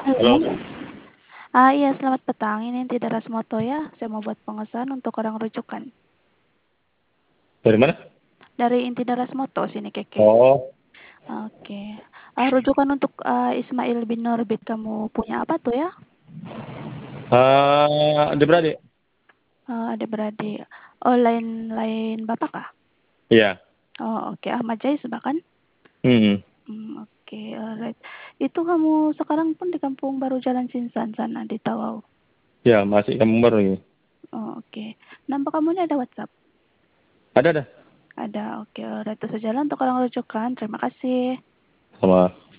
Halo. Halo. Iya, selamat petang. Ini Inti Darasmoto ya. Saya mau buat pengesahan untuk orang rujukan. Dari mana? Dari Inti Darasmoto sini, Keke. Oh, Oke. Rujukan untuk Ismail bin Norbit. Kamu punya apa tuh ya? adik-beradik. Adik-beradik. Oh, lain Bapak kah? Iya. Oh, oke. Ahmad Jais bahkan. Hmm. Oke, alright. Itu kamu sekarang pun di Kampung Baru Jalan Sinsan sana di Tawau. Ya, masih kamu baru ini. Oh, oke. Nampak kamu ini ada WhatsApp? Ada dah. Ada, oke. Alright, itu saja lah untuk orang rujukan. Terima kasih. Sama.